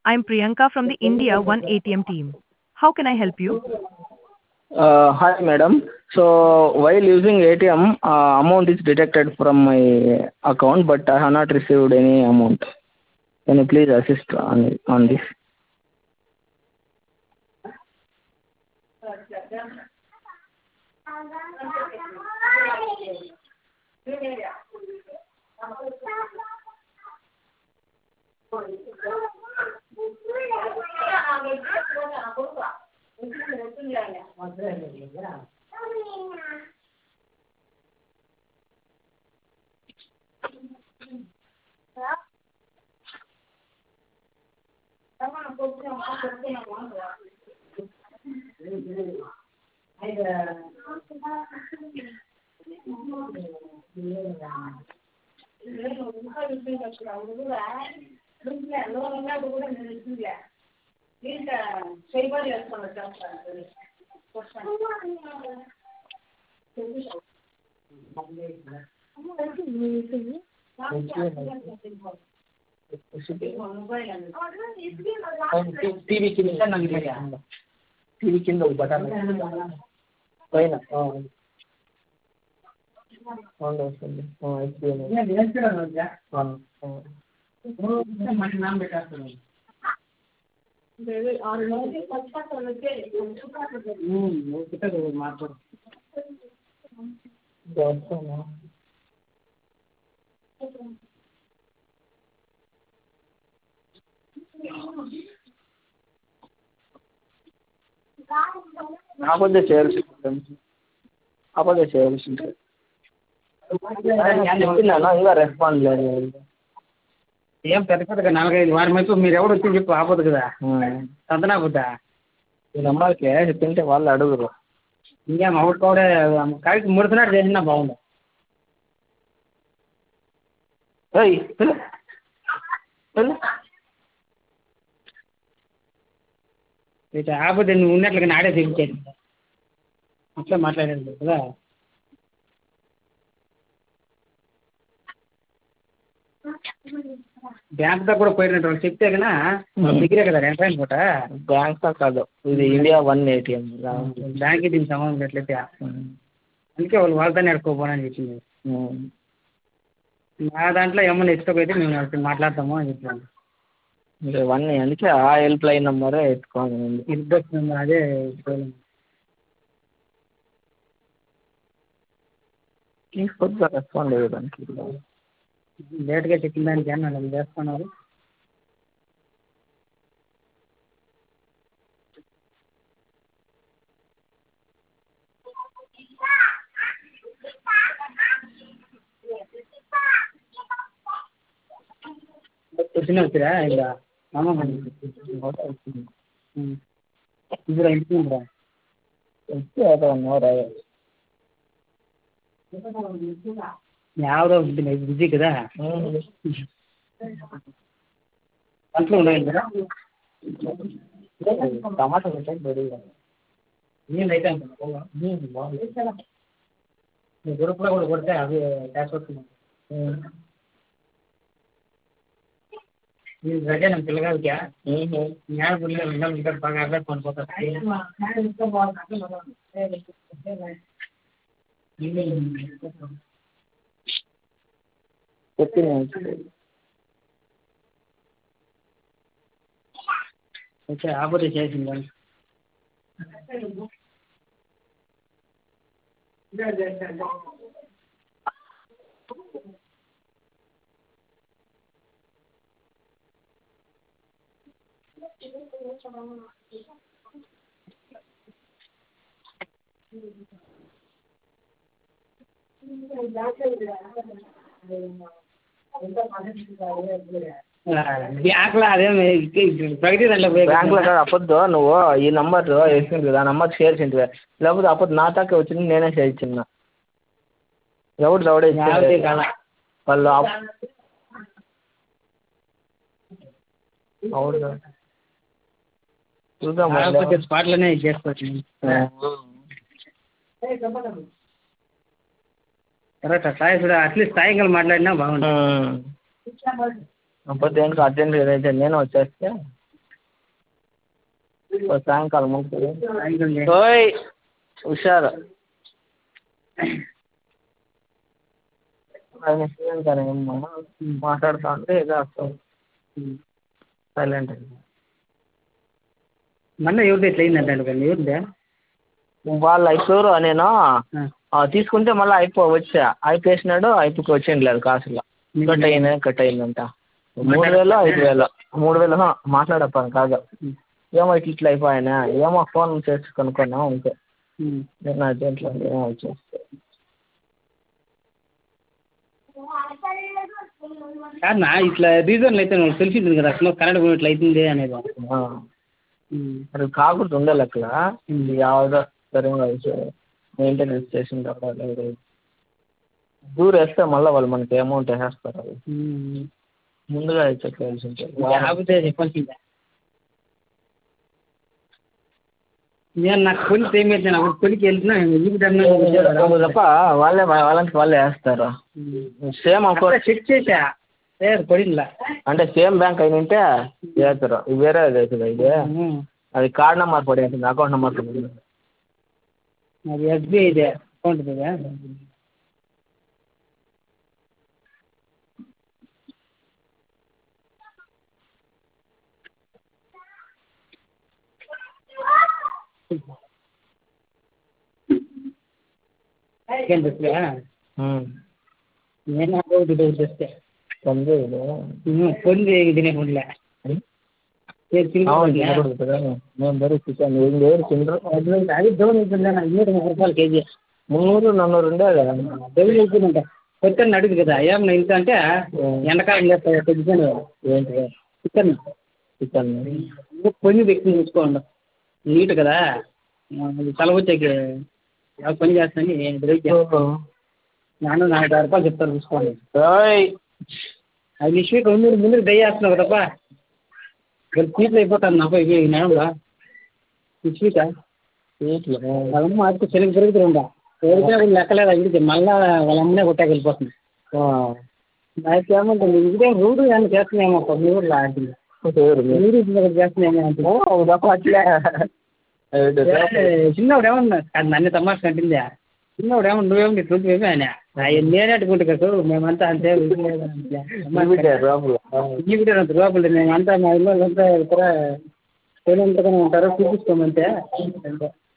I'm Priyanka from the India One ATM team. How can I help you? Hi, madam. So while using ATM, amount is deducted from my account, but I have not received any amount. Can you please assist on this? TV కింద ఒక button పైన వస్తుంది opposite చేయాల్సి ఉంటుంది. ఇంకా response లేదు. ఏం పెద్ద పెద్దగా 4-5 వారం అయితే మీరు ఎవరు వచ్చి చెప్పు ఆపోదు కదా సంతనాపోద్దా ఈ నెంబర్కి చెప్పింటే వాళ్ళు అడుగురు. ఇంకేం అవుట్ కూడా కరెక్ట్ ముడుతున్నాడు చేసినా బాగుంది. ఇట్లా ఆపోతే నువ్వు ఉన్నట్లుగా నాడే తెప్పించేది అట్లా మాట్లాడాడు కదా. బ్యాంక్ దా కూడా పోయినట్టు వాళ్ళు చెప్తే కదా దగ్గరే కదా ఎంట్రైన్ పూట. బ్యాంక్ దా కాదు, ఇది ఇండియా వన్ ఏటీఎం. బ్యాంక్ దీనికి సంబంధం ఎట్లయితే అందుకే వాళ్ళు వాళ్ళతోనే అడుక్కోపోనని చెప్పింది. మా దాంట్లో ఏమన్నా ఎత్తుకోపోతే మేము మాట్లాడతాము అని చెప్పాను. ఇవన్నీ అందుకే ఆ హెల్ప్ లైన్ నెంబరే ఎత్తుకోవాలి. ఇద్దరు నెంబర్ అదే కొద్దిగా రెస్పాండ్ అయ్యేదానికి లేట్గా చెప్పిన దానికి ఏమన్నా చేస్తున్నారు. వచ్చినా వచ్చిరా ఇంకా అమ్మ ఇప్పుడు ఇంటికి వచ్చి అదే ఉన్నారా యావరో బిజీ కదా అంట్లో ఉండాలి కదా. టమాటా నేను అయితే నీ గ్రూప్లో కూడా కొడితే అవి ట్యాక్స్ వస్తుంది. ನೀವು ರಜೆ ನಮ್ಮ పిల్లగాడికి న్యాయ పుల్లి ఇంకా బాగా అర్థం కొనుక్కోతారు. ఓకే ఆపోతే చేసిందా బ్యాంక్లో అదేమి ప్రగతి దాంట్లో బ్యాంక్లో కాదు అప్పొద్దు నువ్వు ఈ నంబర్ వేసింది కదా ఆ నెంబర్ షేర్ చేసింది. లేకపోతే అప్పుడు నా దాకా వచ్చింది నేనే షేర్ ఇచ్చిన. ఎవడు దవడే వాళ్ళు అవును చూద్దాం స్పాట్లోనే చేసుకోవచ్చు. తర్వాత అట్లీస్ట్ సాయంకాలం మాట్లాడినా బాగుంటుంది. అప్పుడు దేనికి అర్జెంట్ ఏదైతే నేను వచ్చేస్తే సాయంకాలం ఉంటుంది. సాయంకాలం ఓయ్ హుషారు ఆయన కానీ మాట్లాడుతూ ఉంటే ఏదో వస్తాం సైలెంట్. మొన్న ఎవరిది ఎట్లా అయిందంటే కానీ ఎవరిదే వాళ్ళ ఐపూరు నేను తీసుకుంటే మళ్ళీ వచ్చా అయిపోయేసినాడు. అయిపోయి వచ్చేయండి లేదు కాసులో కట్ అయిందంట 3000 5000 3000 మాట్లాడప్పాను కాదు. ఏమో ఇట్లా అయిపోయానా ఏమో ఫోన్ చేసి కనుక్కున్నా అంతే. నేను అర్జెంట్లో ఏమో వచ్చేస్తే కాదన్నా ఇట్లా రీజన్లు అయితే నాకు తెలిసింది కదా అసలు కరెంట్ పోయి ఇట్లా అవుతుంది అనేది. అది కాకుండా ఉండాలి అక్కడ యావదో సరిగా మెయింటెనెన్స్ చేసిన తర్వాత దూరం వేస్తే మళ్ళీ వాళ్ళు మనకి అమౌంట్ వేసేస్తారు. అది ముందుగా చెప్పాల్సి ఉంటుంది చెప్పాల్సిందే. నేను నాకు కొలికి ఏమైతే నాకు కొలికి వెళ్తున్నా తప్ప వాళ్ళకి వాళ్ళే వేస్తారు. సేమ్ అకౌంట్ చెక్ చేసా పడిందిలా అంటే సేమ్ బ్యాంక్ అయిన ఉంటే వేస్తారు. వేరే అవుతుంది ఇది అది కార్డ్ నెంబర్ పడి ఉంటుంది అకౌంట్ నెంబర్ పడి అది ఎస్బీఐ ఇదే అకౌంట్ ఇదే. నేను ಅಕೌಂಟ್ ಅಷ್ಟೇ ಪೊಂದು ಇದೀನಿ ಕೊಡಲ మేము బరీ చికెన్ వేరు తిండ్రు అది డౌన్ అవుతుందా 230 రూపాయలు కేజీ 300 400 ఉండే కదా డౌన్ అవుతుందంట. కొత్తని అడుగు కదా ఏమన్నా ఇంత అంటే ఎండకాలం లేకపోతే తెచ్చుకొని ఏంటి చికెన్ చికెన్ పొంది తెచ్చుకుని తెచ్చుకోండి నీట్ కదా సెలవు వచ్చాక పని చేస్తాను ನಾನು 4000 రూపాయలు చెప్తాను చూసుకోండి. అది విషయం ముందుకు దయ చేస్తున్నావు కదప్ప సీట్లు అయిపోతాను నాకు నేనంగా స్వీటా స్వీట్లు వాళ్ళమ్మ ఆడుకు చెలికి పెరుగుతుందా ఎవరికైనా కూడా లెక్కలేదు అడిగితే మళ్ళీ వాళ్ళ అమ్మనే కొట్టాక వెళ్ళిపోతుంది. నాకు ఏమంటుంది ఇదే రూడు ఏమన్నా చేస్తున్నాయేమో మీ ఊర్లో మీరు చేస్తున్నాయేమో అంటే చిన్నవాడు ఏమన్నా అది నన్ను తమాష కంటుందా చిన్నవాడు ఏమన్నా నువ్వేమో ఇట్లుంటేమో ఆయన నేనే అట్టుకుంటు కదా మేమంతా అంతే రూపాయలు మేమంతా మా ఇల్లు అంతా ఇక్కడ పోయినంతగానే ఉంటారు చూపిస్తామంటే